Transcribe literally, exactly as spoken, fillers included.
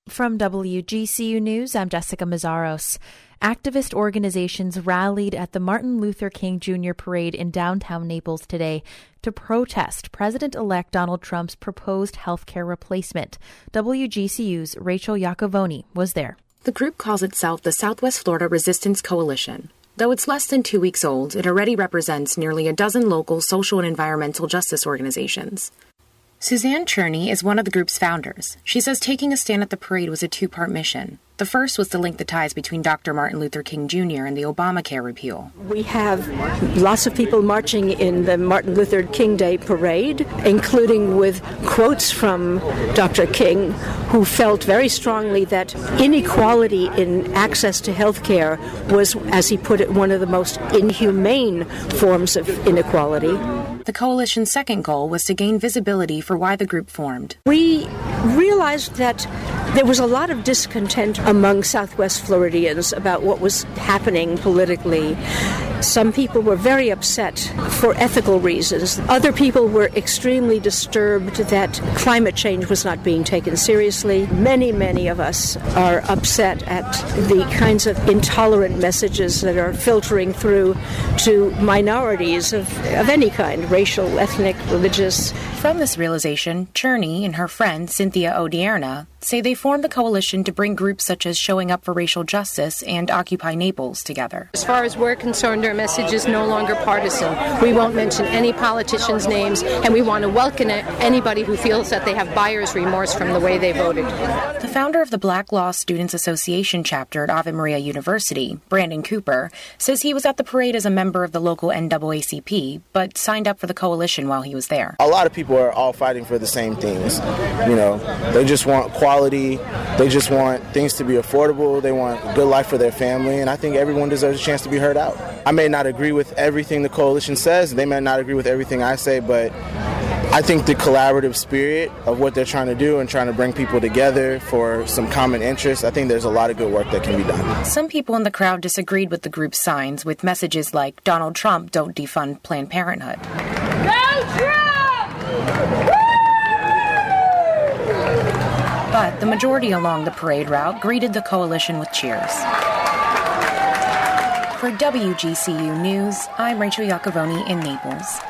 From W G C U News, I'm Jessica Mazzaros. Activist organizations rallied at the Martin Luther King Junior Parade in downtown Naples today to protest President-elect Donald Trump's proposed health care replacement. W G C U's Rachel Iacovoni was there. The group calls itself the Southwest Florida Resistance Coalition. Though it's less than two weeks old, it already represents nearly a dozen local social and environmental justice organizations. Suzanne Cherney is one of the group's founders. She says taking a stand at the parade was a two-part mission. The first was to link the ties between Doctor Martin Luther King Junior and the Obamacare repeal. We have lots of people marching in the Martin Luther King Day parade, including with quotes from Doctor King, who felt very strongly that inequality in access to health care was, as he put it, one of the most inhumane forms of inequality. The coalition's second goal was to gain visibility for why the group formed. We realized that there was a lot of discontent among Southwest Floridians about what was happening politically. Some people were very upset for ethical reasons. Other people were extremely disturbed that climate change was not being taken seriously. Many, many of us are upset at the kinds of intolerant messages that are filtering through to minorities of, of any kind, racial, ethnic, religious. From this realization, Cherney and her friend Cynthia Odierna say they formed the coalition to bring groups such as Showing Up for Racial Justice and Occupy Naples together. As far as we're concerned, our message is no longer partisan. We won't mention any politicians' names, and we want to welcome anybody who feels that they have buyer's remorse from the way they voted. The founder of the Black Law Students Association chapter at Ave Maria University, Brandon Cooper, says he was at the parade as a member of the local N double A C P, but signed up for the coalition while he was there. A lot of people are all fighting for the same things. You know, they just want quality, they just want things to be affordable, they want a good life for their family, and I think everyone deserves a chance to be heard out. I may not agree with everything the coalition says, they may not agree with everything I say, but I think the collaborative spirit of what they're trying to do and trying to bring people together for some common interests, I think there's a lot of good work that can be done. Some people in the crowd disagreed with the group's signs with messages like, Donald Trump, don't defund Planned Parenthood. Go Trump! But the majority along the parade route greeted the coalition with cheers. For W G C U News, I'm Rachel Iacovoni in Naples.